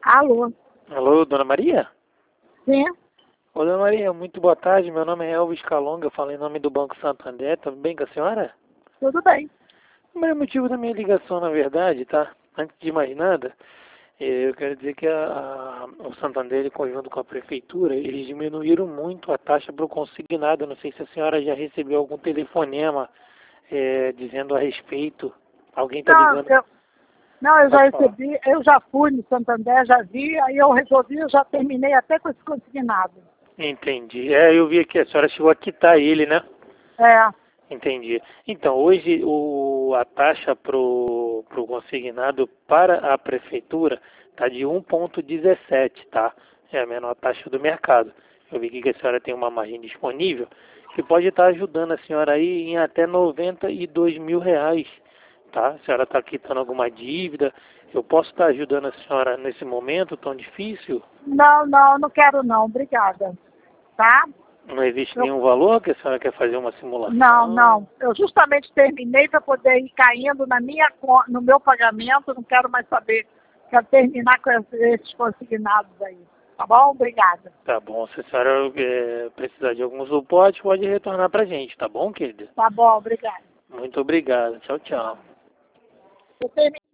Alô? Alô, Dona Maria? Sim? Ô, Dona Maria, muito boa tarde. Meu nome é Elvis Calonga, eu falo em nome do Banco Santander. Tudo bem com a senhora? Tudo bem. O primeiro motivo da minha ligação, na verdade, tá? Antes de mais nada, eu quero dizer que o Santander, em conjunto com a prefeitura, eles diminuíram muito a taxa para o consignado. Eu não sei se a senhora já recebeu algum telefonema dizendo a respeito. Alguém está Não, ligando? eu já Pode falar. recebi, eu já fui no Santander, já vi, aí eu resolvi, eu já terminei até com esse consignado. Entendi. Eu vi aqui, a senhora chegou a quitar ele, né? É, Entendi. Então, hoje a taxa pro consignado para a prefeitura está de 1,17, tá? É a menor taxa do mercado. Eu vi aqui que a senhora tem uma margem disponível que pode estar ajudando a senhora aí em até R$ 92.000, tá? A senhora está quitando alguma dívida. Eu posso estar ajudando a senhora nesse momento tão difícil? não quero não, obrigada. Tá? Não existe Eu, nenhum valor que a senhora quer fazer uma simulação? não, eu justamente terminei para poder ir caindo no meu pagamento, não quero mais saber. Quero terminar com esses consignados aí. Tá bom? Obrigada. Tá bom, se a senhora precisar de algum suporte, pode retornar pra gente, tá bom, querida? Tá bom, obrigada. Muito obrigado. Tchau, tchau. Eu terminei.